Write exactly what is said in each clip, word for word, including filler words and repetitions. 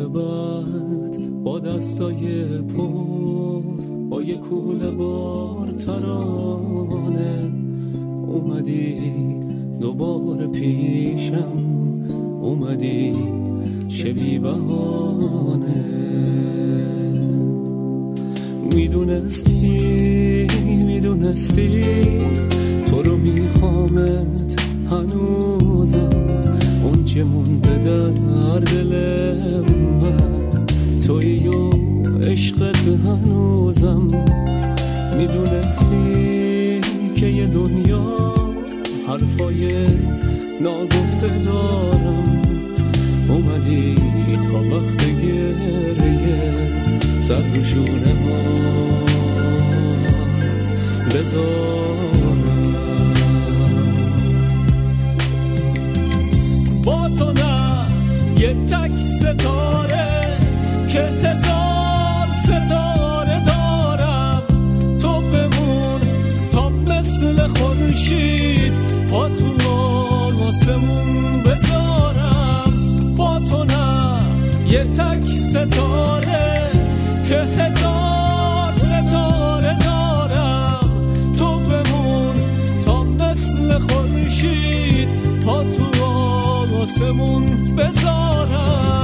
عاقبت با دستای پر با یه کوله بار ترانه اومدی دوباره پیشم، اومدی چه بی بهانه. میدونستی میدونستی تو رو میخوامت هنوزم، اون چه مونده در دل من تویی و عشقت هنوزم. میدونستی که یه دنیا حرفای ناگفته دارم، اومدی تا وقت گریه سر رو شونه ها بذارم. با تو نه یه تک ستاره که هزار ستاره دارم، تو بمون تا مثل خورشید پا تو آسمون بذارم. با تو نه یه تک ستاره که هزار ستاره دارم، تو بمون تا مثل خورشید پا تو آسمون بذارم.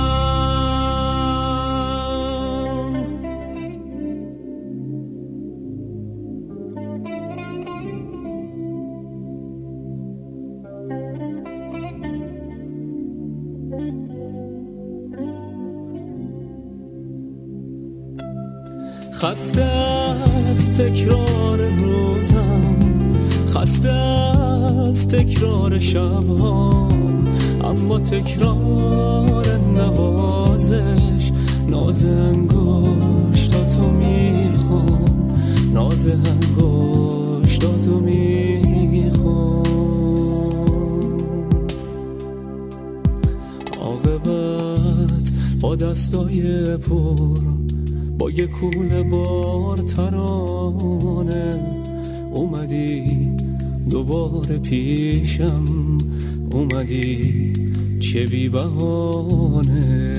خسته از تکرار روزم، خسته از تکرار شبام، اما تکرار نوازش ناز انگشتاتو میخوام، ناز انگشتاتو میخوام. عاقبت با دستای پر با یه کوله بار ترانه اومدی دوباره پیشم، اومدی چه بی بهانه.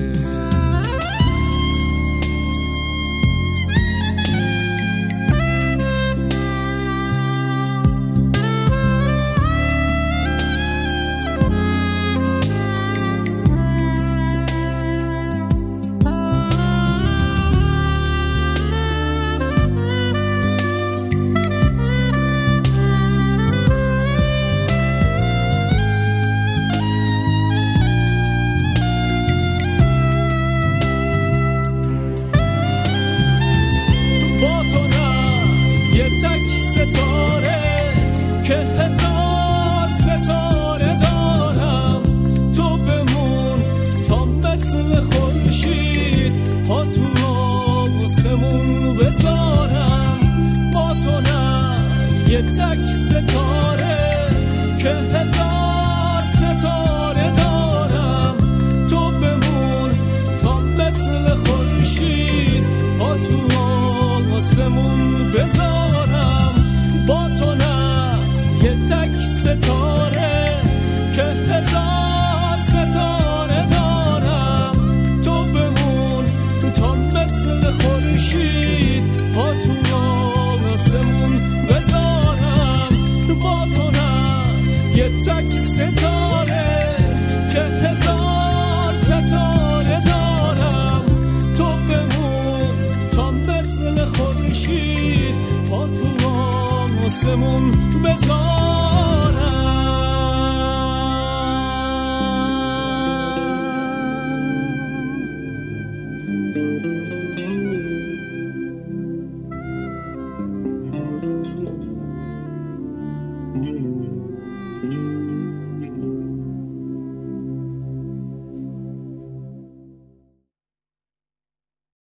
که هزار ستاره دارم، تو بمون تا مثل خورشید پا تو آسمون بذارم. با تو نه یه تک ستاره که هزار ستاره دارم، تو بمون تا مثل خورشید پا تو آسمون بذارم. با تو نه یه تک ستاره که هزار ستاره دارم، تو بمون تا مثل خورشید پا تو آسمون بذارم. با تو نه یه تک ستاره که هزار ستاره دارم، تو بمون تا مثل خورشید پا تو آسمون بذارم.